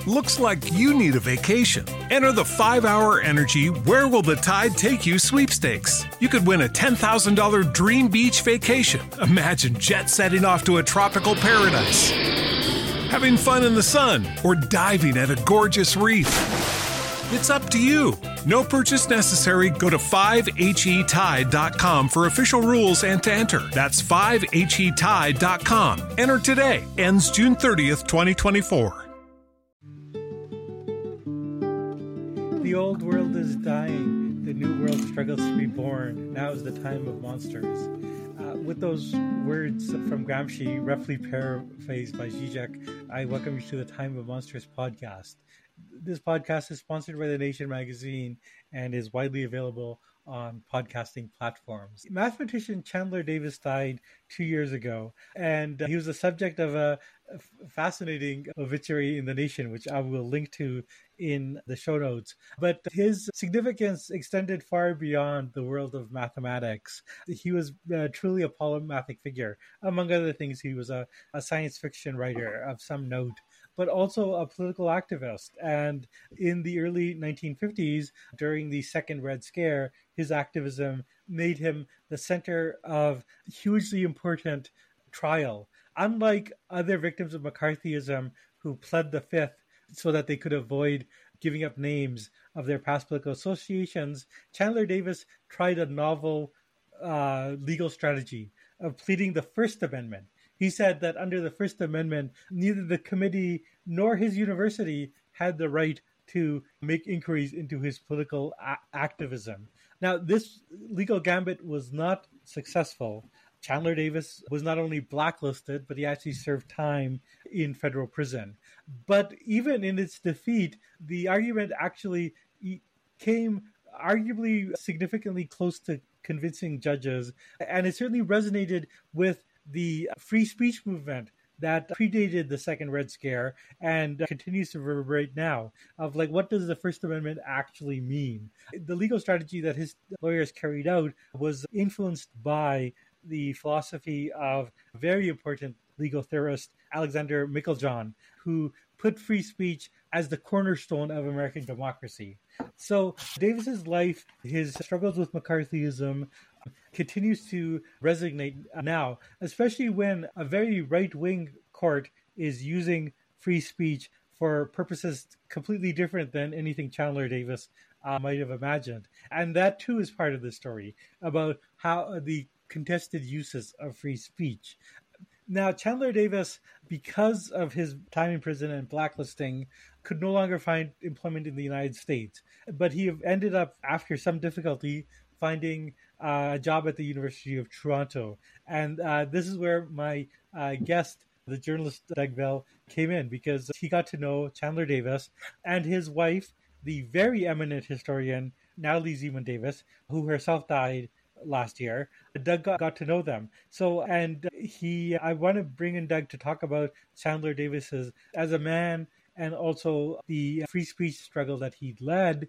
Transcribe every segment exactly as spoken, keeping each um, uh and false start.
Looks like you need a vacation. Enter the five hour Energy Where Will the Tide Take You sweepstakes. You could win a ten thousand dollars dream beach vacation. Imagine jet setting off to a tropical paradise, having fun in the sun, or diving at a gorgeous reef. It's up to you. No purchase necessary. Go to five H E tide dot com for official rules and to enter. That's five H E tide dot com. Enter today. Ends June thirtieth, twenty twenty-four. The old world is dying. The new world struggles to be born. Now is the time of monsters. Uh, with those words from Gramsci, roughly paraphrased by Zizek, I welcome you to the Time of Monsters podcast. This podcast is sponsored by The Nation magazine and is widely available on podcasting platforms. Mathematician Chandler Davis died two years ago, and he was the subject of a fascinating obituary in The Nation, which I will link to in the show notes. But his significance extended far beyond the world of mathematics. He was uh, truly a polymathic figure. Among other things, he was a, a science fiction writer of some note, but also a political activist. And in the early nineteen fifties, during the Second Red Scare, his activism made him the center of a hugely important trial. Unlike other victims of McCarthyism who pled the fifth so that they could avoid giving up names of their past political associations, Chandler Davis tried a novel uh, legal strategy of pleading the First Amendment. He said that under the First Amendment, neither the committee nor his university had the right to make inquiries into his political a- activism. Now, this legal gambit was not successful. Chandler Davis was not only blacklisted, but he actually served time in federal prison. But even in its defeat, the argument actually came arguably significantly close to convincing judges, and it certainly resonated with the free speech movement that predated the Second Red Scare and continues to reverberate now, of like, what does the First Amendment actually mean? The legal strategy that his lawyers carried out was influenced by the philosophy of very important legal theorist Alexander Meiklejohn, who put free speech as the cornerstone of American democracy. So Davis's life, his struggles with McCarthyism, continues to resonate now, especially when a very right-wing court is using free speech for purposes completely different than anything Chandler Davis uh, might have imagined. And that too is part of the story about how the contested uses of free speech. Now, Chandler Davis, because of his time in prison and blacklisting, could no longer find employment in the United States. But he ended up, after some difficulty, finding uh, a job at the University of Toronto. And uh, this is where my uh, guest, the journalist Doug Bell, came in, because he got to know Chandler Davis and his wife, the very eminent historian Natalie Zemon Davis, who herself died last year. Doug got, got to know them. So, and he, I want to bring in Doug to talk about Chandler Davis's as a man, and also the free speech struggle that he led,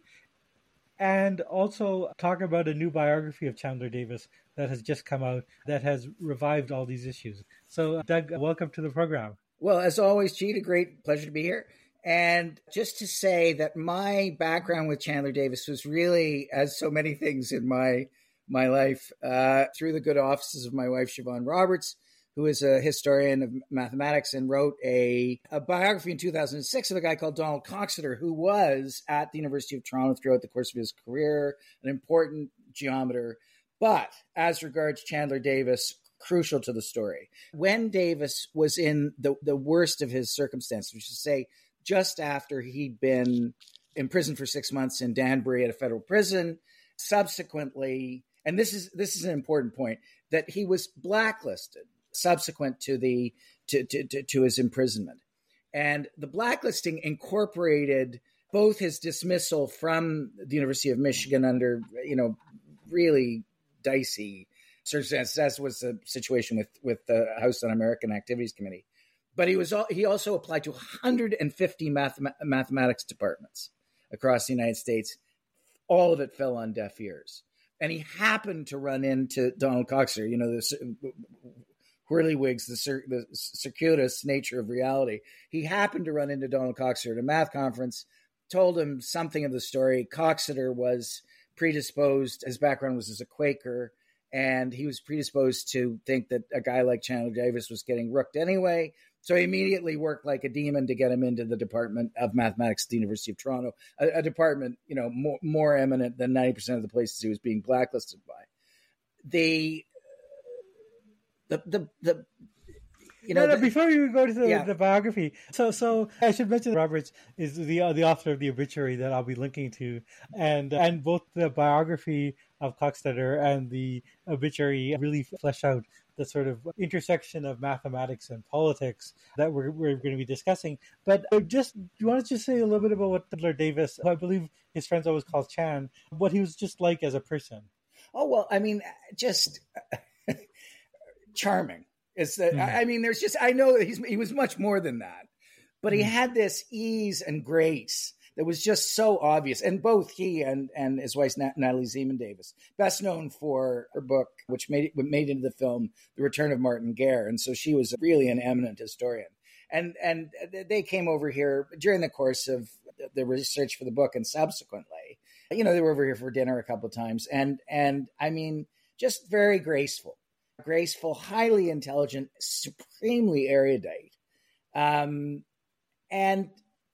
and also talk about a new biography of Chandler Davis that has just come out that has revived all these issues. So, Doug, welcome to the program. Well, as always, Gene, a great pleasure to be here. And just to say that my background with Chandler Davis was really, as so many things in my my life, uh, through the good offices of my wife, Siobhan Roberts, who is a historian of mathematics and wrote a, a biography in two thousand six of a guy called Donald Coxeter, who was at the University of Toronto throughout the course of his career, an important geometer. But as regards Chandler Davis, crucial to the story. When Davis was in the, the worst of his circumstances, which is to say, just after he'd been imprisoned for six months in Danbury at a federal prison, subsequently, and this is this is an important point, that he was blacklisted subsequent to the to, to, to, to his imprisonment. And the blacklisting incorporated both his dismissal from the University of Michigan under, you know, really dicey circumstances, as was the situation with, with the House Un-American Activities Committee. But he was he also applied to one hundred fifty math, mathematics departments across the United States. All of it fell on deaf ears. And he happened to run into Donald Coxeter, you know, this whirlywigs, the, cir- the circuitous nature of reality. He happened to run into Donald Coxeter at a math conference, told him something of the story. Coxeter was predisposed, his background was as a Quaker, and he was predisposed to think that a guy like Chandler Davis was getting rooked anyway. So he immediately worked like a demon to get him into the Department of Mathematics at the University of Toronto, a, a department, you know, more, more eminent than ninety percent of the places he was being blacklisted by. The, the, the, the you know, no, no, the, before you go to the, yeah. the biography, so so I should mention that Roberts is the uh, the author of the obituary that I'll be linking to, and and both the biography of Coxeter and the obituary really flesh out the sort of intersection of mathematics and politics that we're we're going to be discussing. But just do you want to just say a little bit about what Chandler Davis, who I believe his friends always call Chan, what he was just like as a person? Oh well, I mean, just charming. It's that, mm. I mean, there's just, I know that he's, he was much more than that, but he mm. had this ease and grace that was just so obvious. And both he and, and his wife, Natalie Zemon Davis, best known for her book, which made it made into the film, The Return of Martin Guerre. And so she was really an eminent historian. And, and they came over here during the course of the research for the book and subsequently, you know, they were over here for dinner a couple of times. And, and I mean, just very graceful. Graceful, highly intelligent, supremely erudite, um, and,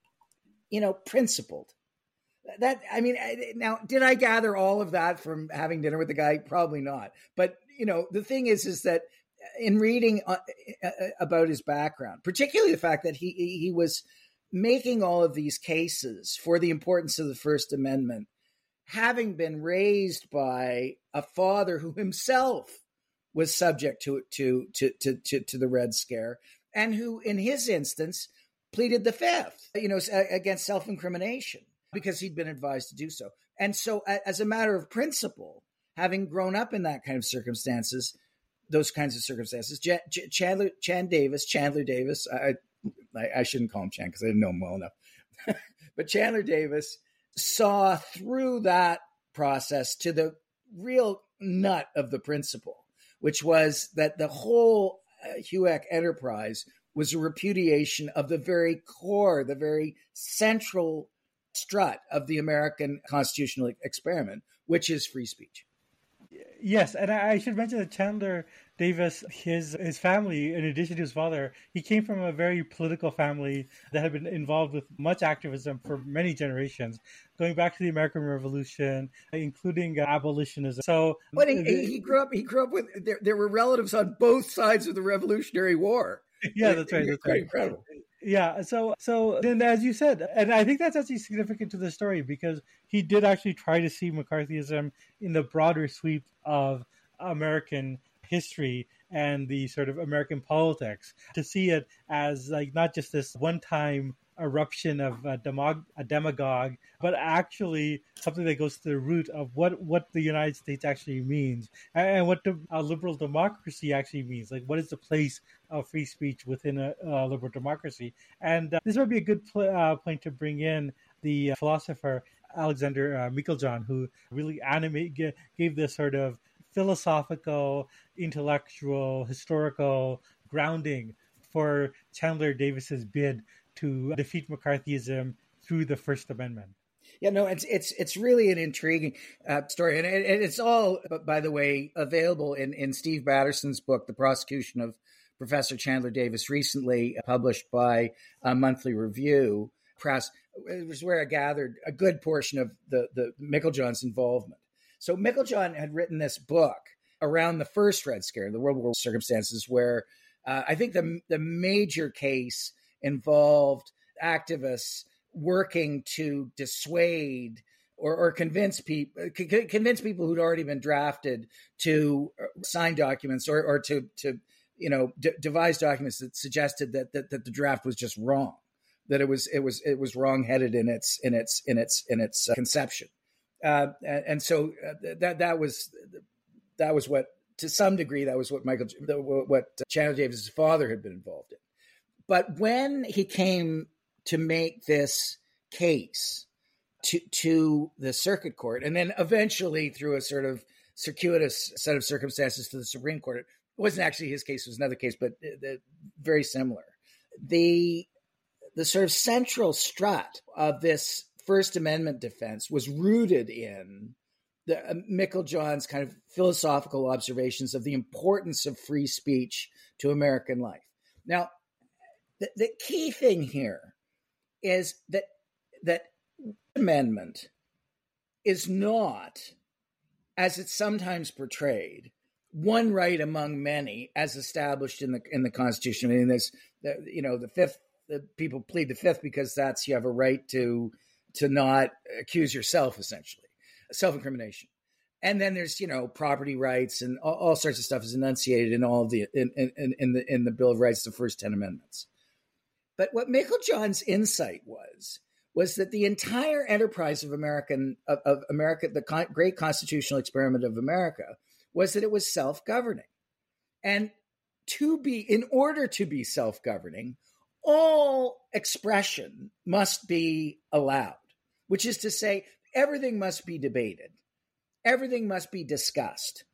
you know, principled. That, I mean, now, did I gather all of that from having dinner with the guy? Probably not. But, you know, the thing is, is that in reading uh, about his background, particularly the fact that he he was making all of these cases for the importance of the First Amendment, having been raised by a father who himself was subject to to to to to, to the Red Scare, and who, in his instance, pleaded the fifth, you know, against self-incrimination because he'd been advised to do so. And so, as a matter of principle, having grown up in that kind of circumstances, those kinds of circumstances, J- J- Chandler Chan Davis, Chandler Davis, I I, I shouldn't call him Chan because I didn't know him well enough, but Chandler Davis saw through that process to the real nut of the principle, which was that the whole uh, HUAC enterprise was a repudiation of the very core, the very central strut of the American constitutional experiment, which is free speech. Yes, and I should mention that Chandler Davis, his his family, in addition to his father, he came from a very political family that had been involved with much activism for many generations, going back to the American Revolution, including abolitionism. So, but he, he grew up. He grew up with there. There were relatives on both sides of the Revolutionary War. Yeah, that's right. That's quite right. Incredible. Yeah, so so then, as you said, and I think that's actually significant to the story because he did actually try to see McCarthyism in the broader sweep of American history and the sort of American politics, to see it as like not just this one-time eruption of a, demog- a demagogue, but actually something that goes to the root of what, what the United States actually means and what the, a liberal democracy actually means. Like, what is the place of free speech within a, a liberal democracy? And uh, this would be a good pl- uh, point to bring in the uh, philosopher Alexander uh, Meiklejohn, who really animate, g- gave this sort of philosophical, intellectual, historical grounding for Chandler Davis's bid to defeat McCarthyism through the First Amendment. Yeah, no, it's it's it's really an intriguing uh, story, and it, it's all, by the way, available in in Steve Batterson's book, The Prosecution of Professor Chandler Davis, recently published by a Monthly Review Press. It was where I gathered a good portion of the the Meiklejohn's involvement. So Meiklejohn had written this book around the first Red Scare, the World War circumstances, where uh, I think the the major case involved activists working to dissuade or, or convince people c- convince people who'd already been drafted to sign documents or, or to to you know d- devise documents that suggested that, that that the draft was just wrong, that it was it was it was wrongheaded in its in its in its in its uh, conception, uh, and, and so uh, that that was that was what, to some degree, that was what Michael what Chandler Davis's father had been involved in. But when he came to make this case to, to the circuit court, and then eventually through a sort of circuitous set of circumstances to the Supreme Court, It wasn't actually his case, it was another case, but uh, very similar. The, the sort of central strut of this First Amendment defense was rooted in the uh, Meiklejohn's kind of philosophical observations of the importance of free speech to American life. Now, the, the key thing here is that that amendment is not, as it's sometimes portrayed, one right among many, as established in the in the Constitution. I mean, this, the, you know, the fifth. The people plead the fifth because that's you have a right to to not accuse yourself, essentially, self-incrimination. And then there's, you know, property rights and all, all sorts of stuff is enunciated in all of the in, in, in the in the Bill of Rights, the first ten amendments. But what Meiklejohn's insight was was that the entire enterprise of American of, of America, the con- great constitutional experiment of America, was that it was self-governing, and to be in order to be self-governing, all expression must be allowed, which is to say, everything must be debated, everything must be discussed,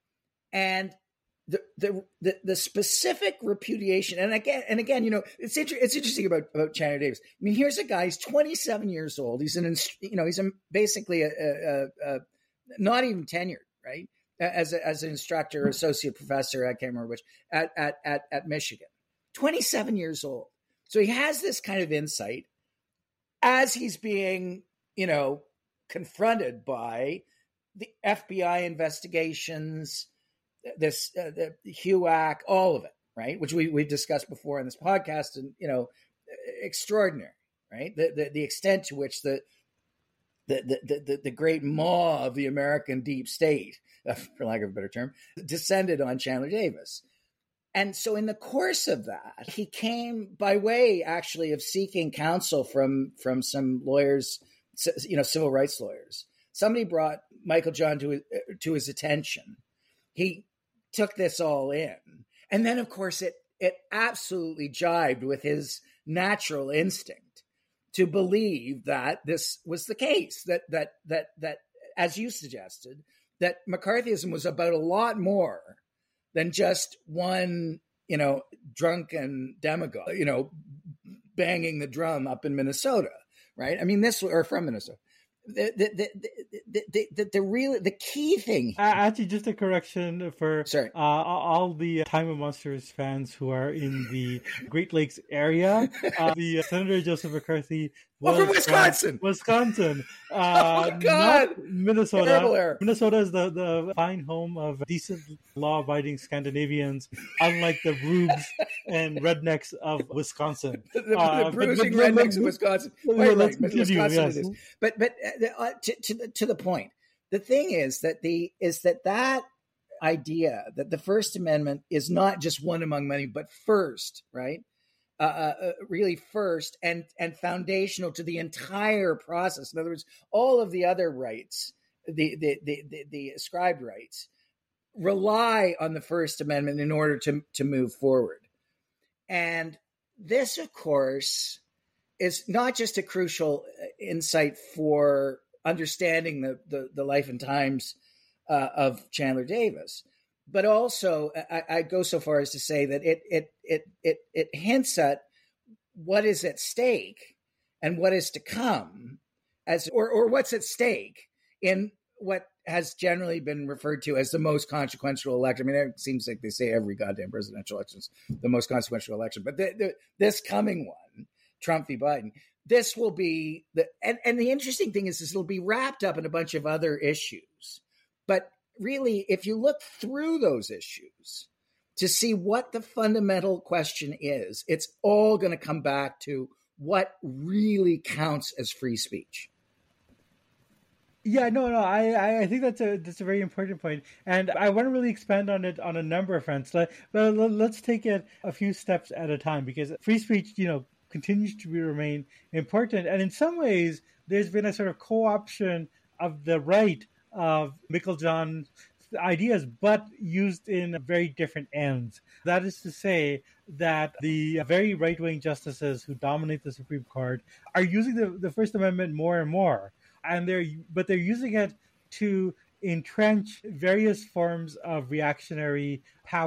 and the the the, the specific repudiation. And again, and again, you know, it's inter- it's interesting about about Chandler Davis. I mean, here's a guy. He's twenty-seven years old. He's an you know he's a, basically a, a, a not even tenured, right? As a, as an instructor, associate professor, I can't remember which, at at at, at Michigan. twenty-seven years old. So he has this kind of insight as he's being, you know, confronted by the F B I investigations, this uh, the HUAC, all of it, right? Which we we've discussed before on this podcast, and you know, extraordinary, right? The the, the extent to which the the, the the the great maw of the American deep state, for lack of a better term, descended on Chandler Davis. And so in the course of that, he came by way actually of seeking counsel from, from some lawyers, you know, civil rights lawyers. Somebody brought Meiklejohn to, to his attention. He took this all in. And then, of course, it, it absolutely jibed with his natural instinct to believe that this was the case, that, that, that, that, as you suggested, that McCarthyism was about a lot more than just one, you know, drunken demagogue, you know, banging the drum up in Minnesota, right? I mean, this, or from Minnesota. The the the the, the, the, the real the key thing. Uh, actually, just a correction for Sorry. Uh, all the Time of Monsters fans who are in the Great Lakes area. Uh, the uh, Senator Joseph McCarthy was oh, from Wisconsin. From Wisconsin. Uh, oh God, not Minnesota. Minnesota is the, the fine home of decent, law-abiding Scandinavians, unlike the rubes and rednecks of Wisconsin. the, the, uh, the bruising but, but, rednecks but, of Wisconsin. But, right, right, right. Wisconsin yes. it is. But but uh, to, to the, to the point, the thing is that the is that that idea that the First Amendment is not just one among many, but first, right? Uh, uh, really first and and foundational to the entire process. In other words, all of the other rights, the the the the, the ascribed rights, rely on the First Amendment in order to to move forward. And this, of course, is not just a crucial insight for understanding the the, the life and times uh, of Chandler Davis, but also I, I go so far as to say that it it it it it hints at what is at stake and what is to come, as or or what's at stake in what has generally been referred to as the most consequential election. I mean, it seems like they say every goddamn presidential election is the most consequential election, but the, the, this coming one, Trump v. Biden, this will be the and, and the interesting thing is, is it'll be wrapped up in a bunch of other issues, but really, if you look through those issues to see what the fundamental question is, it's all going to come back to what really counts as free speech. Yeah, no, no, I, I think that's a that's a very important point, and I want to really expand on it on a number of fronts. But let's take it a few steps at a time, because free speech, you know, continues to be, remain important, and in some ways, there's been a sort of co-option of the right of Meiklejohn's ideas, but used in very different ends. That is to say that the very right-wing justices who dominate the Supreme Court are using the, the First Amendment more and more. And they're but they're using it to entrench various forms of reactionary power.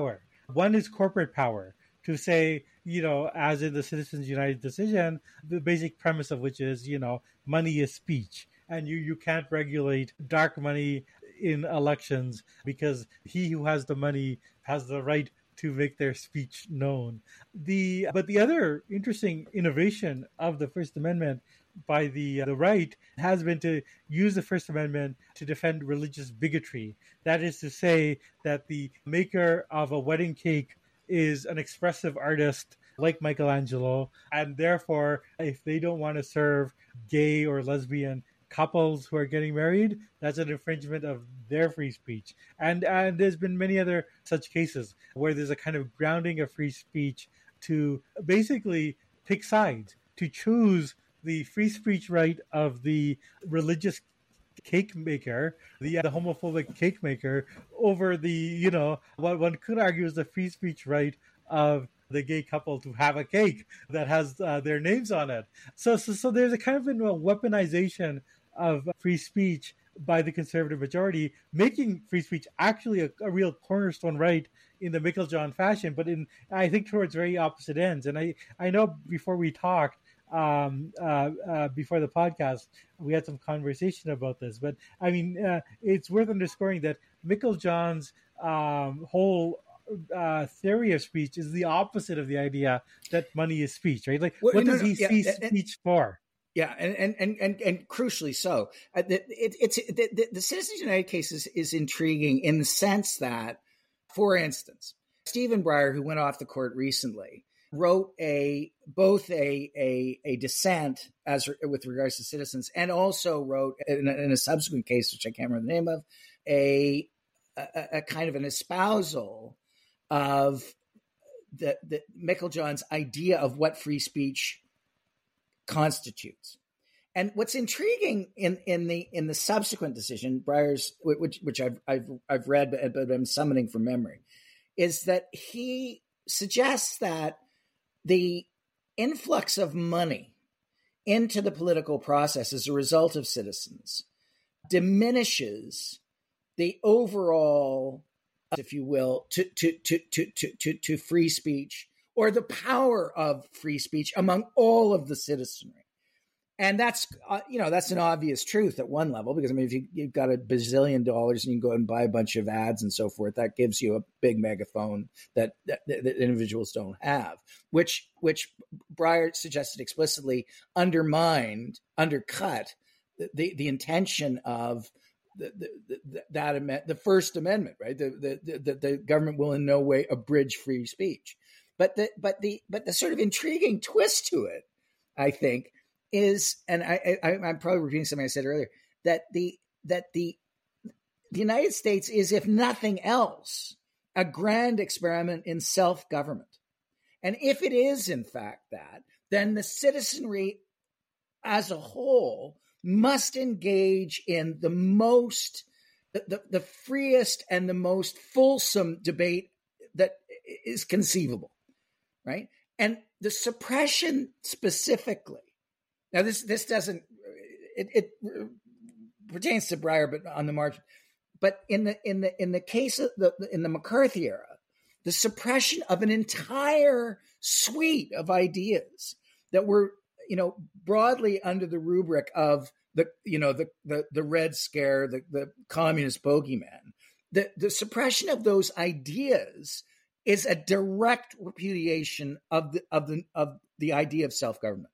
One is corporate power, to say, you know, as in the Citizens United decision, the basic premise of which is, you know, money is speech. And you, you can't regulate dark money in elections because he who has the money has the right to make their speech known. The But the other interesting innovation of the First Amendment by the, uh, the right has been to use the First Amendment to defend religious bigotry. That is to say that the maker of a wedding cake is an expressive artist like Michelangelo, and therefore, if they don't want to serve gay or lesbian couples who are getting married, that's an infringement of their free speech. And and there's been many other such cases where there's a kind of grounding of free speech to basically pick sides, to choose the free speech right of the religious cake maker, the, the homophobic cake maker, over the, you know, what one could argue is the free speech right of the gay couple to have a cake that has uh, their names on it. So, so, so there's a kind of a weaponization of free speech by the conservative majority, making free speech actually a, a real cornerstone right in the Meiklejohn fashion, but in, I think, towards very opposite ends. And I, I know before we talked, um, uh, uh, before the podcast, we had some conversation about this. But I mean, uh, it's worth underscoring that Meiklejohn's um, whole uh, theory of speech is the opposite of the idea that money is speech, right? Like, well, what no, does he no, see yeah, speech and, for? Yeah, and and and and, and crucially so. Uh, it, it, it's the, the, the Citizens United case is, is intriguing in the sense that, for instance, Stephen Breyer, who went off the court recently, wrote a both a a, a dissent as with regards to citizens, and also wrote in a, in a subsequent case, which I can't remember the name of, a a, a kind of an espousal of the, the Meiklejohn's idea of what free speech constitutes. And what's intriguing in, in the in the subsequent decision, Breyer's, which which I've I've I've read, but, but I'm summoning from memory, is that he suggests that the influx of money into the political process as a result of citizens diminishes the overall, if you will, to to to to to to, to free speech, or the power of free speech among all of the citizenry. And that's, uh, you know, that's an obvious truth at one level, because, I mean, if you, you've got a bazillion dollars and you can go and buy a bunch of ads and so forth, that gives you a big megaphone that, that, that individuals don't have, which, which Breyer suggested explicitly undermined, undercut the, the, the intention of the, the, the, that amendment, the First Amendment, right? The, the, the, the government will in no way abridge free speech. But the, but the, but the sort of intriguing twist to it, I think, is, and I, I, I'm probably repeating something I said earlier, that the that the the United States is, if nothing else, a grand experiment in self-government. And if it is, in fact, that, then the citizenry as a whole must engage in the most, the, the, the freest and the most fulsome debate that is conceivable, right? And the suppression specifically, now, this this doesn't it, it pertains to Breyer, but on the margin. But in the in the in the case of the in the McCarthy era, the suppression of an entire suite of ideas that were, you know, broadly under the rubric of the you know the the, the Red Scare, the, the communist bogeyman, the the suppression of those ideas is a direct repudiation of the of the of the idea of self-government.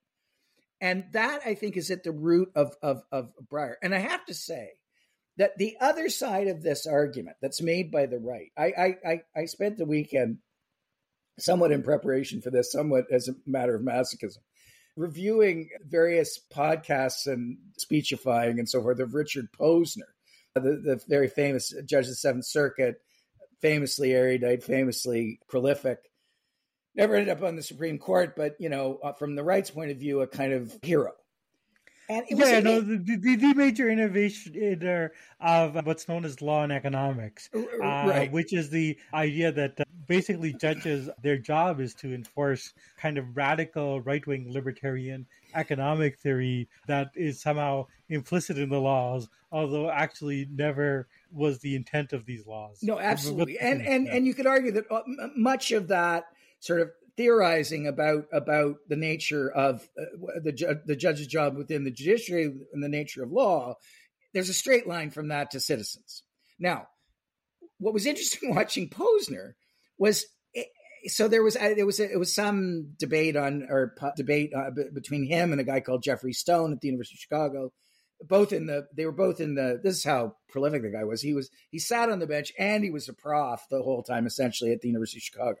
And that, I think, is at the root of, of, of Breyer. And I have to say that the other side of this argument that's made by the right, I, I, I spent the weekend, somewhat in preparation for this, somewhat as a matter of masochism, reviewing various podcasts and speechifying and so forth of Richard Posner, the, the very famous judge of the Seventh Circuit, famously erudite, famously prolific. Never ended up on the Supreme Court, but, you know, uh, from the right's point of view, a kind of hero. And it was yeah, a, no, the, the, the major innovation of what's known as law and economics, uh, right. which is the idea that uh, basically judges, their job is to enforce kind of radical right-wing libertarian economic theory that is somehow implicit in the laws, although actually never was the intent of these laws. No, absolutely. And and and you could argue that much of that sort of theorizing about about the nature of uh, the ju- the judge's job within the judiciary and the nature of law, there's a straight line from that to citizens. Now, what was interesting watching Posner was it, so there was there was a, it was some debate on or pu- debate uh, b- between him and a guy called Jeffrey Stone at the University of Chicago. Both in the they were both in the this is how prolific the guy was. He was he sat on the bench and he was a prof the whole time essentially at the University of Chicago.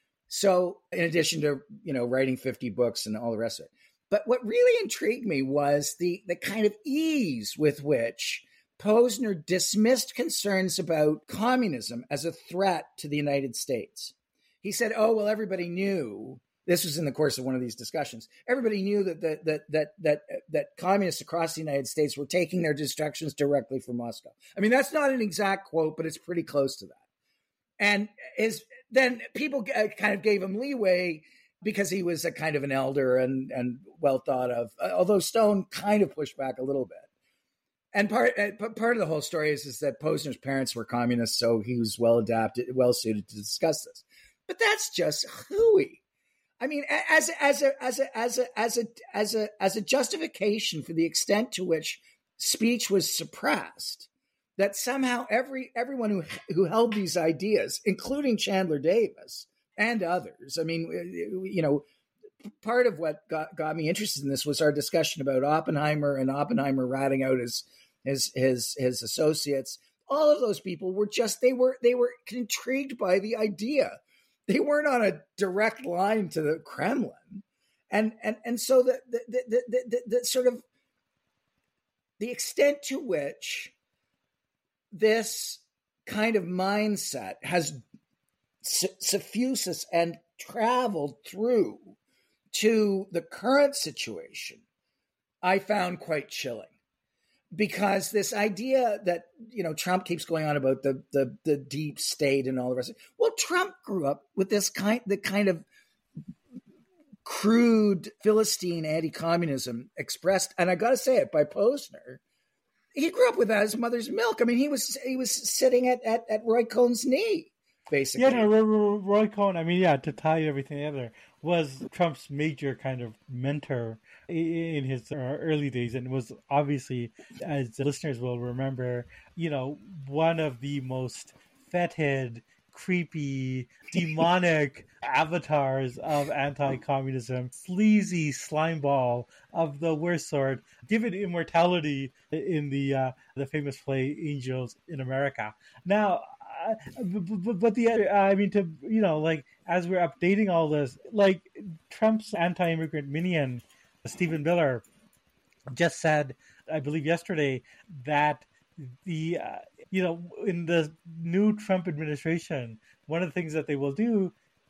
So in addition to, you know, writing fifty books and all the rest of it. But what really intrigued me was the the kind of ease with which Posner dismissed concerns about communism as a threat to the United States. He said, oh, well, everybody knew. This was in the course of one of these discussions. Everybody knew that that that that that that communists across the United States were taking their instructions directly from Moscow. I mean, that's not an exact quote, but it's pretty close to that. And his then people kind of gave him leeway because he was a kind of an elder and and well thought of. Although Stone kind of pushed back a little bit. And part part of the whole story is, is that Posner's parents were communists, so he was well adapted, well suited to discuss this. But that's just hooey. I mean, as as a as a as a as a as a as a justification for the extent to which speech was suppressed, that somehow every everyone who who held these ideas, including Chandler Davis and others, I mean, you know, part of what got, got me interested in this was our discussion about Oppenheimer and Oppenheimer ratting out his his his his associates. All of those people were just they were they were intrigued by the idea. They weren't on a direct line to the Kremlin, and and and so the the the the, the, the sort of the extent to which this kind of mindset has suffuses and traveled through to the current situation, I found quite chilling. Because this idea that, you know, Trump keeps going on about the the the deep state and all the rest of it. Well, Trump grew up with this kind the kind of crude Philistine anti-communism expressed, and I gotta say it, by Posner. He grew up with that as mother's milk. I mean, he was he was sitting at at, at Roy Cohn's knee, basically. Yeah, no, Roy Cohn, I mean, yeah, to tie everything together, was Trump's major kind of mentor in his early days, and was obviously, as the listeners will remember, you know, one of the most fetid, creepy, demonic avatars of anti-communism, sleazy slimeball of the worst sort, given immortality in the uh, the famous play Angels in America. Now, uh, but, but the uh, I mean, to you know, like as we're updating all this, like Trump's anti-immigrant minion, Stephen Miller, just said, I believe yesterday, that the uh, you know, in the new Trump administration, one of the things that they will do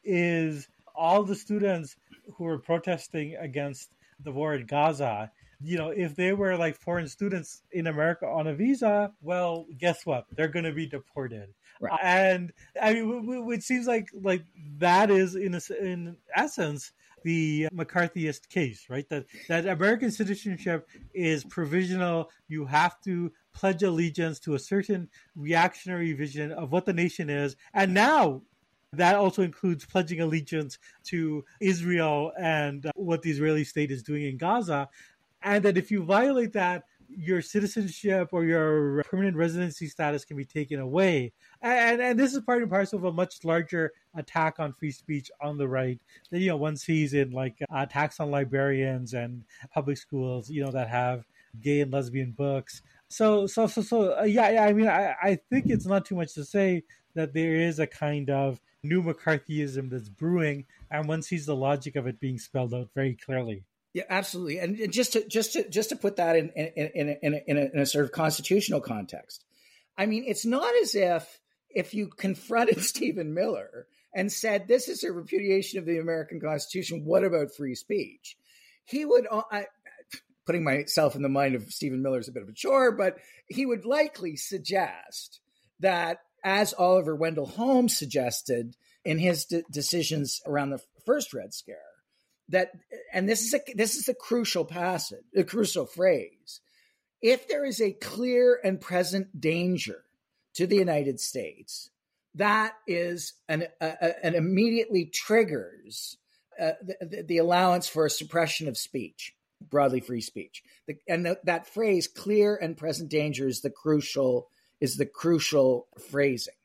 is all the students who are protesting against the war in Gaza, you know, if they were like foreign students in America on a visa, well, guess what? They're going to be deported. Right. And I mean, it seems like like that is in a, in essence the McCarthyist case, right? That that American citizenship is provisional. You have to pledge allegiance to a certain reactionary vision of what the nation is. And now that also includes pledging allegiance to Israel and what the Israeli state is doing in Gaza. And that if you violate that, your citizenship or your permanent residency status can be taken away. And and this is part and parcel of a much larger attack on free speech on the right that, you know, one sees in like attacks on librarians and public schools, you know, that have gay and lesbian books. So, so, so, so, uh, yeah, yeah, I mean, I, I think it's not too much to say that there is a kind of new McCarthyism that's brewing, and one sees the logic of it being spelled out very clearly. Yeah, absolutely. And just to just to just to put that in in in in a, in, a, in a sort of constitutional context, I mean, it's not as if if you confronted Stephen Miller and said this is a repudiation of the American Constitution, what about free speech? He would. I, putting myself in the mind of Stephen Miller is a bit of a chore, but he would likely suggest that, as Oliver Wendell Holmes suggested in his de- decisions around the first Red Scare, that, and this is a this is a crucial passage, a crucial phrase. If there is a clear and present danger to the United States, that is an a, an immediately triggers uh, the, the allowance for a suppression of speech, broadly free speech. The, and the, that phrase, "clear and present danger," is the crucial is the crucial phrasing.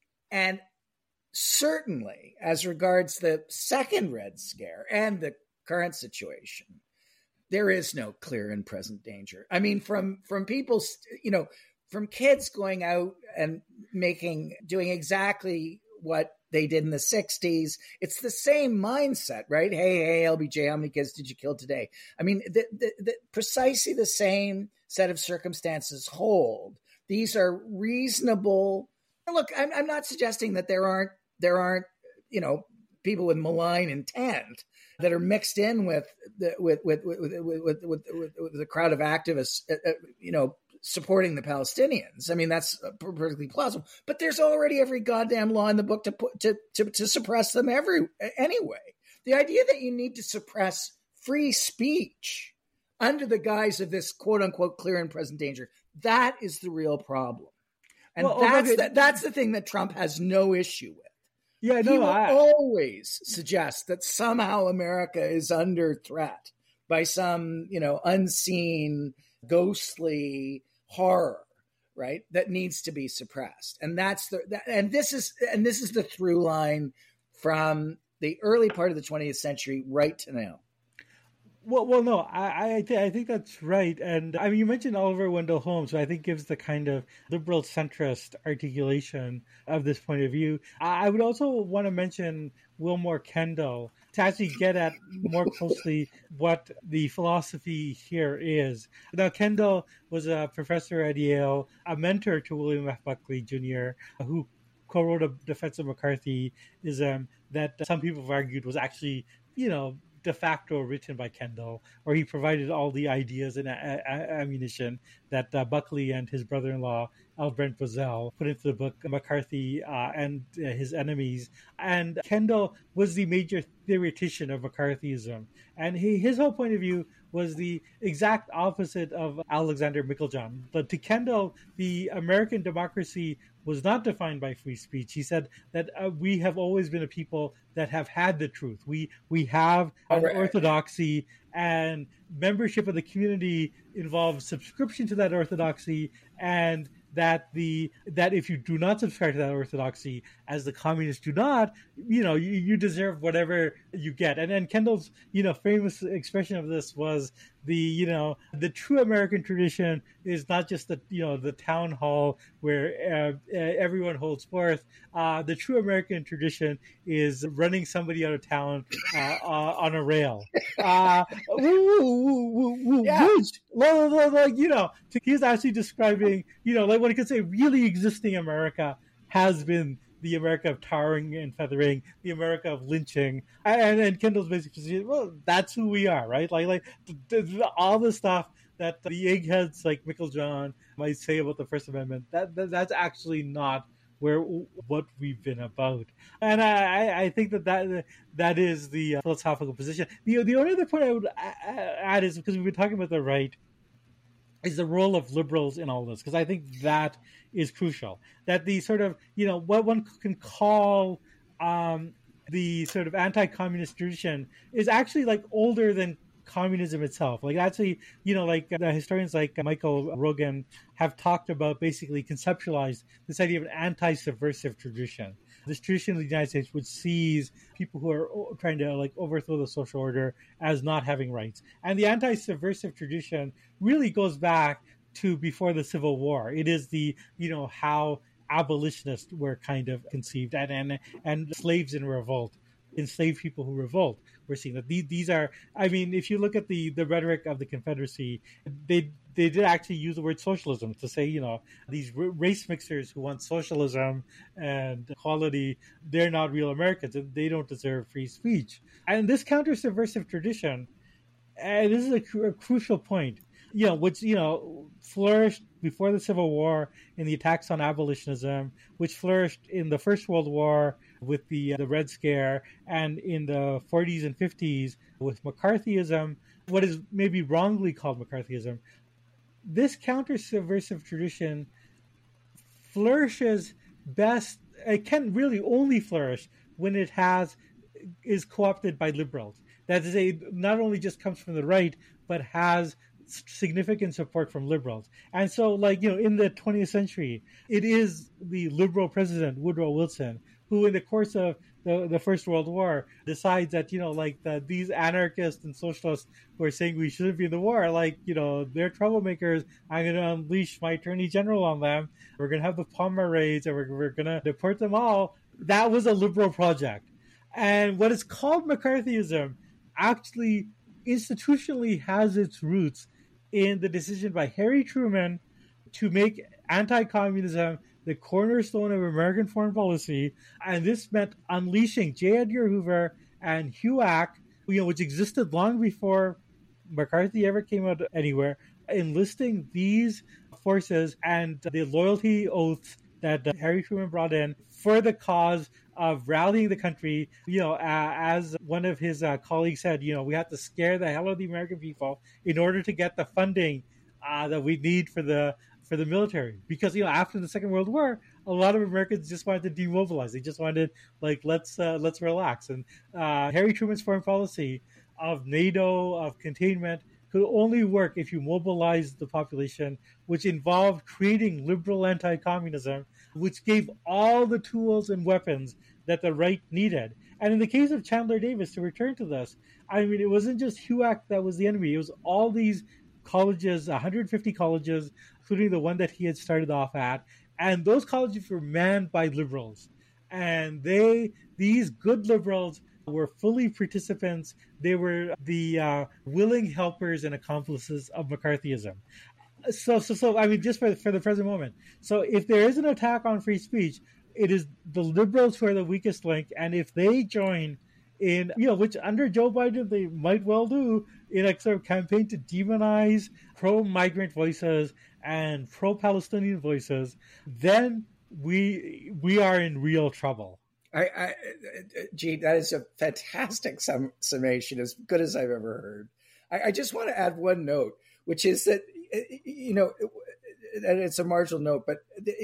And certainly, as regards the second Red Scare and the current situation, there is no clear and present danger. I mean, from from people, you know, from kids going out and making, doing exactly what they did in the sixties. It's the same mindset, right? Hey, hey, L B J, how many kids did you kill today? I mean, the, the, the, precisely the same set of circumstances hold. These are reasonable. Look, I'm, I'm not suggesting that there aren't there aren't you know people with malign intent that are mixed in with the, with, with, with, with, with, with, with, with the crowd of activists, uh, you know, supporting the Palestinians. I mean, that's perfectly plausible. But there's already every goddamn law in the book to put to, to, to suppress them every anyway. The idea that you need to suppress free speech under the guise of this quote unquote clear and present danger, that is the real problem. And well, that's, okay. the, that's the thing that Trump has no issue with. Yeah, no, he will I... always suggest that somehow America is under threat by some, you know, unseen, ghostly horror, right? That needs to be suppressed, and that's the that, and this is and this is the through line from the early part of the twentieth century right to now. Well, well, no, I, I, th- I think that's right. And I mean, you mentioned Oliver Wendell Holmes, who I think gives the kind of liberal centrist articulation of this point of view. I, I would also want to mention Wilmore Kendall to actually get at more closely what the philosophy here is. Now, Kendall was a professor at Yale, a mentor to William F. Buckley Junior, who co-wrote a defense of McCarthyism that some people have argued was actually, you know, de facto written by Kendall, or he provided all the ideas and a- a- ammunition that uh, Buckley and his brother-in-law, L. Brent Bozell, put into the book McCarthy uh, and uh, His Enemies. And Kendall was the major theoretician of McCarthyism. And he, his whole point of view was the exact opposite of Alexander Meiklejohn. But to Kendall, the American democracy was not defined by free speech. He said that uh, we have always been a people that have had the truth. We we have an right. orthodoxy, and membership of the community involves subscription to that orthodoxy, and that the that if you do not subscribe to that orthodoxy, as the communists do not, you know, you, you deserve whatever you get. And then Kendall's, you know, famous expression of this was the, you know, the true American tradition is not just the, you know, the town hall where uh, everyone holds forth. Uh, the true American tradition is running somebody out of town uh, uh, on a rail. Uh, woo, woo, woo, woo, yeah. Which, like, you know, he's actually describing, you know, like what he could say, really existing America has been the America of tarring and feathering, the America of lynching, and and Kendall's basically saying, well, that's who we are, right? Like like the, the, all the stuff that the eggheads like Meiklejohn might say about the First Amendment, that, that that's actually not where what we've been about. And I, I think that, that that is the philosophical position. The the only other point I would add is, because we've been talking about the right, is the role of liberals in all this, because I think that is crucial. That the sort of, you know, what one can call um, the sort of anti-communist tradition is actually like older than communism itself. Like actually, you know, like uh, historians like Michael Rogan have talked about, basically conceptualized this idea of an anti-subversive tradition. This tradition in the United States would seize people who are trying to like overthrow the social order as not having rights. And the anti-subversive tradition really goes back to before the Civil War. It is the, you know, how abolitionists were kind of conceived, and and, and slaves in revolt, enslaved people who revolt. We're seeing that these, these are, I mean, if you look at the, the rhetoric of the Confederacy, they they did actually use the word socialism to say, you know, these race mixers who want socialism and equality, they're not real Americans and they don't deserve free speech. And this counter-subversive tradition, and this is a, cru- a crucial point, you know, which, you know, flourished before the Civil War in the attacks on abolitionism, which flourished in the First World War with the, uh, the Red Scare, and in the forties and fifties with McCarthyism, what is maybe wrongly called McCarthyism. This counter-subversive tradition flourishes best, it can really only flourish when it has is co-opted by liberals. That is, a not only just comes from the right, but has significant support from liberals. And so, like, you know, in the twentieth century, it is the liberal president, Woodrow Wilson, who in the course of the, the First World War decides that, you know, like the, these anarchists and socialists who are saying we shouldn't be in the war, like, you know, they're troublemakers. I'm going to unleash my attorney general on them. We're going to have the Palmer raids and we're, we're going to deport them all. That was a liberal project. And what is called McCarthyism actually institutionally has its roots in the decision by Harry Truman to make anti-communism the cornerstone of American foreign policy. And this meant unleashing J. Edgar Hoover and H U A C, you know, which existed long before McCarthy ever came out anywhere, enlisting these forces and the loyalty oaths that uh, Harry Truman brought in for the cause of rallying the country. You know, uh, as one of his uh, colleagues said, you know, we have to scare the hell out of the American people in order to get the funding uh, that we need for the for the military. Because, you know, after the Second World War, a lot of Americans just wanted to demobilize. They just wanted, like, let's uh, let's relax. And uh, Harry Truman's foreign policy of NATO, of containment, could only work if you mobilize the population, which involved creating liberal anti-communism, which gave all the tools and weapons that the right needed. And in the case of Chandler Davis, to return to this, I mean, it wasn't just H U A C that was the enemy. It was all these colleges, one hundred fifty colleges, including the one that he had started off at. And those colleges were manned by liberals. And they, these good liberals, were fully participants. They were the uh, willing helpers and accomplices of McCarthyism. So, so, so, I mean, just for, for the present moment. So if there is an attack on free speech, it is the liberals who are the weakest link. And if they join in, you know, which under Joe Biden, they might well do, in a sort of campaign to demonize pro-migrant voices and pro-Palestinian voices, then we we are in real trouble. I, I, gee, that is a fantastic sum, summation, as good as I've ever heard. I, I just want to add one note, which is that, you know, and it's a marginal note, but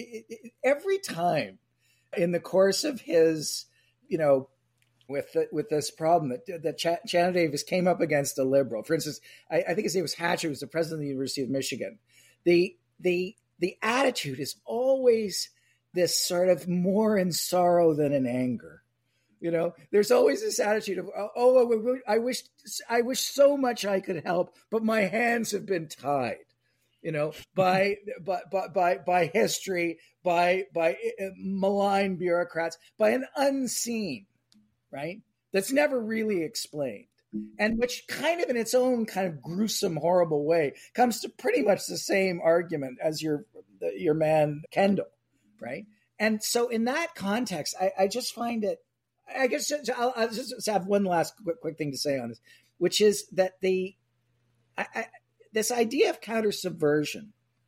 every time in the course of his, you know, with the, with this problem that that Ch- Chandler Davis came up against a liberal. For instance, I, I think his name was Hatcher, who was the president of the University of Michigan. The the the attitude is always this sort of more in sorrow than in anger. You know, there's always this attitude of, oh, I wish, I wish so much I could help, but my hands have been tied, you know, by, by, by, by history, by, by malign bureaucrats, by an unseen, right? That's never really explained. And which kind of in its own kind of gruesome, horrible way comes to pretty much the same argument as your, your man Kendall. Right. And so in that context, I, I just find it, I guess I'll, I'll just have one last quick, quick thing to say on this, which is that the, I, I, this idea of counter subversion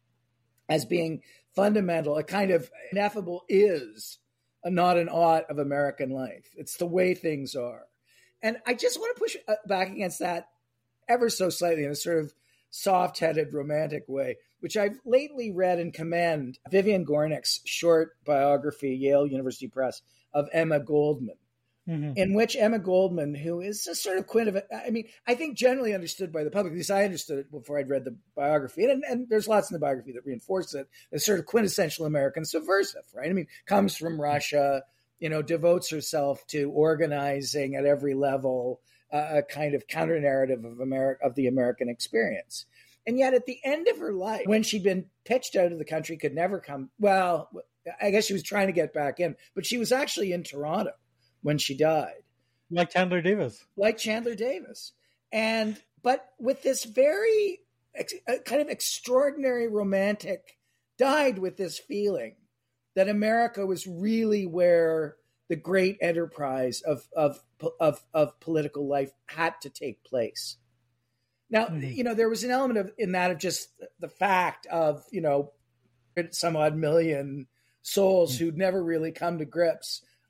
as being fundamental, a kind of ineffable is a not an ought of American life. It's the way things are. And I just want to push back against that ever so slightly in a sort of soft-headed, romantic way, which I've lately read and commend Vivian Gornick's short biography, Yale University Press, of Emma Goldman, mm-hmm. in which Emma Goldman, who is a sort of quint of it, I mean, I think generally understood by the public, at least I understood it before I'd read the biography, and, and there's lots in the biography that reinforce it, a sort of quintessential American subversive, right? I mean, comes from Russia, you know, devotes herself to organizing at every level, uh, a kind of counter narrative of America, of the American experience. And yet at the end of her life, when she'd been pitched out of the country, could never come, well, I guess she was trying to get back in, but she was actually in Toronto when she died. Like Chandler Davis. Like Chandler Davis. And, but with this very uh, kind of extraordinary romantic, died with this feeling that America was really where the great enterprise of, of, of, of political life had to take place. Now, mm-hmm. you know, there was an element of in that of just the fact of, you know, some odd million souls mm-hmm. who'd never really come to grips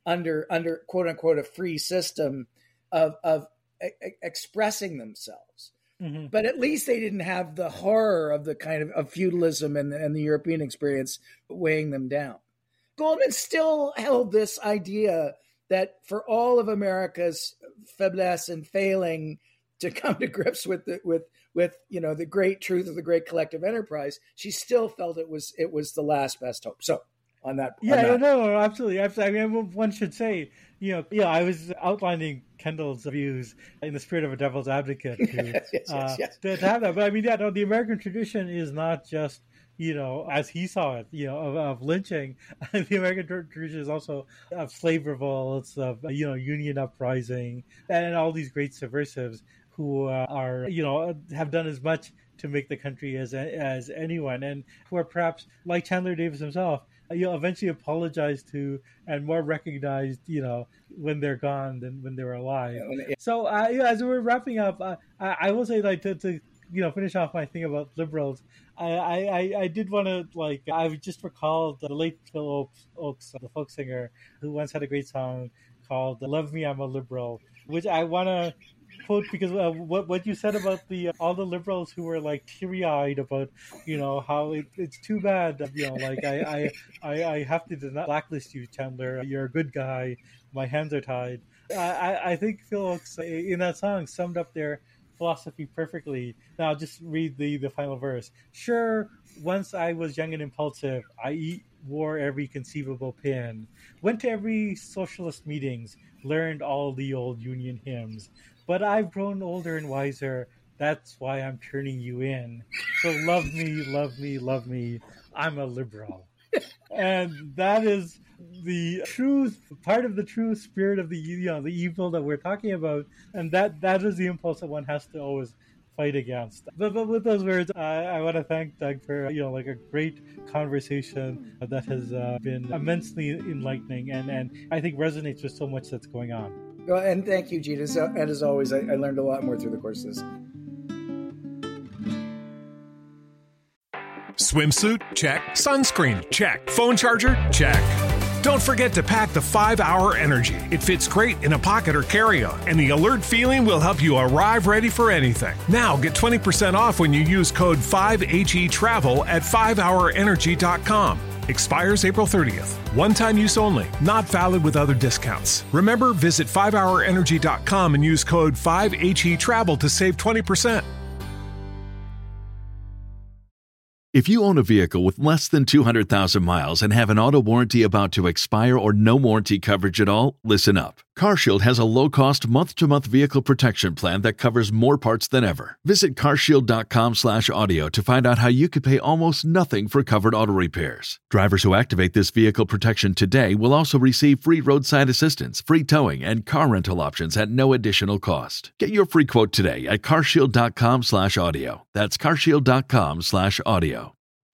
under under quote unquote a free system of of e- expressing themselves. Mm-hmm. But at least they didn't have the horror of the kind of, of feudalism and, and the European experience weighing them down. Goldman still held this idea that for all of America's faiblesse and failing to come to grips with the, with with you know the great truth of the great collective enterprise, she still felt it was it was the last best hope. So on that, yeah, on that. no, no, absolutely, absolutely. I mean, one should say, you know, yeah, I was outlining Kendall's views in the spirit of a devil's advocate to, yes, yes, uh, yes. to, to have that. But I mean, yeah, no, the American tradition is not just, you know, as he saw it, you know, of, of lynching. The American tradition is also of slave revolts, of, you know, union uprising, and all these great subversives who uh, are, you know, have done as much to make the country as as anyone, and who are perhaps, like Chandler Davis himself, you know, eventually apologized to and more recognized, you know, when they're gone than when they were alive. Yeah. So uh, yeah, as we're wrapping up, uh, I, I will say, like, to, to you know, finish off my thing about liberals, I I, I did want to, like, I just recalled the late Phil Oakes, Oakes, the folk singer, who once had a great song called "Love Me, I'm a Liberal," which I want to quote because uh, what what you said about the uh, all the liberals who were like teary-eyed about, you know, how it, it's too bad, you know, like I I, I, I have to not blacklist you, Chandler. You're a good guy. My hands are tied. I I, I think Phil Oakes in that song summed up their philosophy perfectly. Now I'll just read the the final verse. Sure, once I was young and impulsive. I eat, wore every conceivable pin. Went to every socialist meetings. Learned all the old union hymns. But I've grown older and wiser. That's why I'm turning you in. So love me, love me, love me. I'm a liberal. And that is the true part of the true spirit of the, you know, the evil that we're talking about. And that that is the impulse that one has to always fight against. But, but with those words, I, I want to thank Doug for, you know, like a great conversation that has uh, been immensely enlightening and, and I think resonates with so much that's going on. Well, and thank you, Gene. And as always, I, I learned a lot more through the course of this. Swimsuit? Check. Sunscreen? Check. Phone charger? Check. Don't forget to pack the five hour Energy. It fits great in a pocket or carry-on, and the alert feeling will help you arrive ready for anything. Now get twenty percent off when you use code five H E travel at five hour energy dot com. Expires April thirtieth. One-time use only. Not valid with other discounts. Remember, visit five hour energy dot com and use code five H E travel to save twenty percent. If you own a vehicle with less than two hundred thousand miles and have an auto warranty about to expire or no warranty coverage at all, listen up. CarShield has a low-cost month-to-month vehicle protection plan that covers more parts than ever. Visit carshield.com slash audio to find out how you could pay almost nothing for covered auto repairs. Drivers who activate this vehicle protection today will also receive free roadside assistance, free towing, and car rental options at no additional cost. Get your free quote today at carshield.com slash audio. That's carshield.com slash audio.